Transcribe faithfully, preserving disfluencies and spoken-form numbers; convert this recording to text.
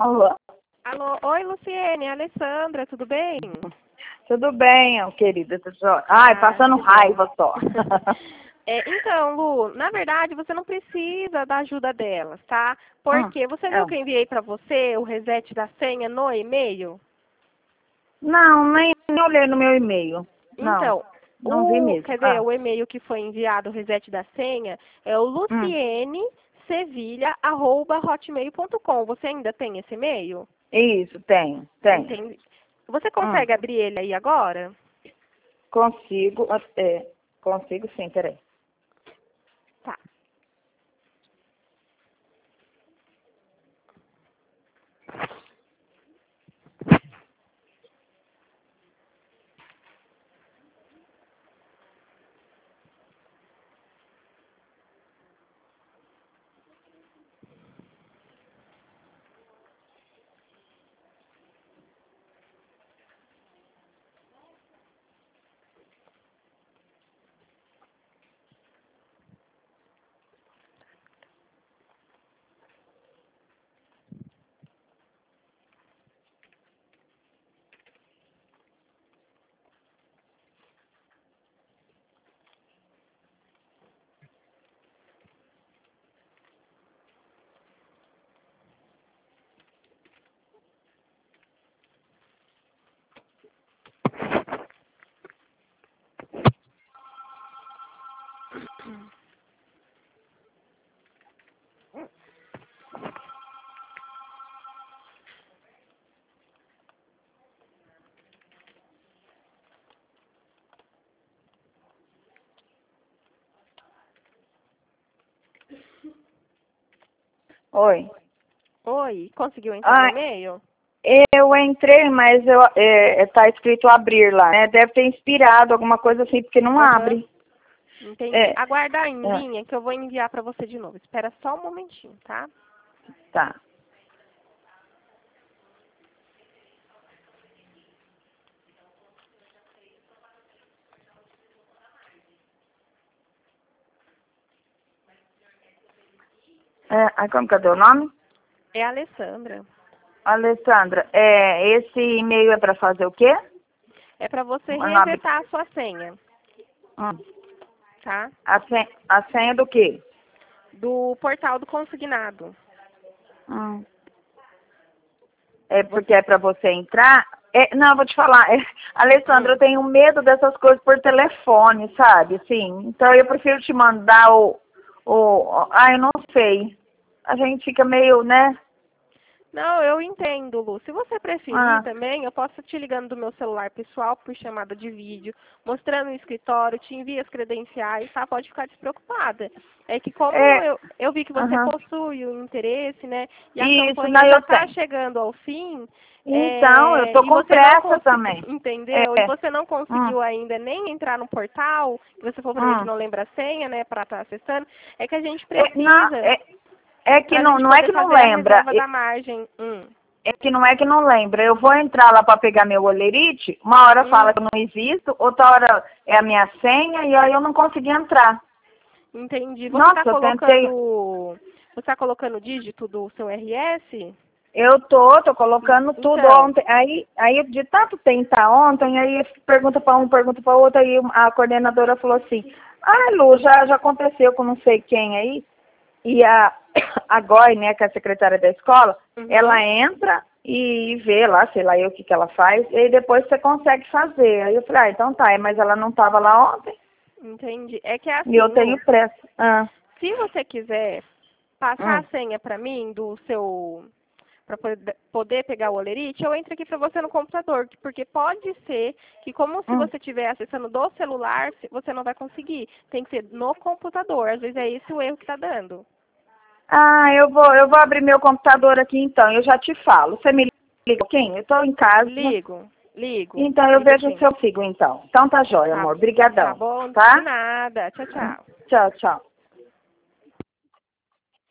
Alô? Alô, oi Luciene, Alessandra, tudo bem? Tudo bem, ó, querida. Ai, Ah, passando que bom. raiva só. É, então, Lu, na verdade você não precisa da ajuda delas, tá? Hum, Porque você é. viu que eu enviei para você o reset da senha no e-mail? Não, nem, nem olhei no meu e-mail. Não, Então, não vi o, mesmo. quer dizer, Ah, o e-mail que foi enviado, o reset da senha, é o hum, luciene.sevilha arroba hotmail ponto com. Você ainda tem esse e-mail? isso, tenho, tenho. Entendi. Você Hum, consegue abrir ele aí agora? consigo, é, consigo sim, peraí. Tá. Oi. Oi, conseguiu entrar no Ah, e-mail? eu entrei, mas eu, é, tá escrito abrir lá, né? Deve ter inspirado alguma coisa assim, porque não Aham, abre. entendi. É, Aguarda em é, linha que eu vou enviar para você de novo. Espera só um momentinho, tá? tá. É, aí como que é o nome? É a Alessandra. Alessandra, é, esse e-mail é para fazer o quê? É para você O nome- resetar a sua senha, hum, tá? a, senha, a senha do quê? Do portal do consignado. Hum, é porque Você, é para você entrar? É, não, eu vou te falar. É, Alessandra, eu hum. tenho medo dessas coisas por telefone, sabe? Sim. Então eu prefiro te mandar o, o. Ah, eu não sei. A gente fica meio, né? Não, eu entendo, Lu. Se você preferir Ah, também, eu posso te ligando do meu celular pessoal por chamada de vídeo, mostrando o escritório, te envio as credenciais, tá? Pode ficar despreocupada. É que como é. eu, eu vi que você Aham. possui o interesse, né? E a Isso, campanha não, já eu está tenho. chegando ao fim, Então, eu é, tô e com você não pressa conseguiu, também. entendeu? E É. você não Hum, conseguiu ainda nem entrar no portal, que você falou pra mim que hum. não lembra a senha, né, para estar acessando, é que a gente É, não, precisa é, é que para a não, gente não é poder que não fazer a lembra. reserva da margem. Hum. É que não é que não lembra. Eu vou entrar lá para pegar meu olerite, uma hora fala Hum. que eu não existo, outra hora é a minha senha e aí eu não consegui entrar. Entendi. Você está Nossa, eu tentei. colocando, você está colocando o dígito do seu R S? Eu tô, tô colocando tudo Então, ontem. Aí, aí de tanto tentar ontem, aí pergunta para um, pergunta para outro, aí a coordenadora falou assim, ah, Lu, já, já aconteceu com não sei quem aí. E a, a Goi, né, que é a secretária da escola, uhum, ela entra e vê lá, sei lá eu o que, que ela faz, e aí depois você consegue fazer. Aí eu falei, ah, então tá, mas ela não estava lá ontem, entendi. É que é e eu assim, tenho Lu, pressa. Ah, se você quiser passar hum, a senha para mim do seu, para poder pegar o olerite, eu entro aqui para você no computador, porque pode ser que como se hum. você estiver acessando do celular, você não vai conseguir. Tem que ser no computador. Às vezes é esse o erro que está dando. Ah, eu vou, eu vou abrir meu computador aqui então, eu já te falo. Você me liga quem? Eu estou em casa, Ligo, ligo, então eu ligo vejo sim. se eu sigo então. Então tá jóia, Tá, amor. tá Brigadão, bom? De tá? nada. Tchau, tchau. Tchau, tchau.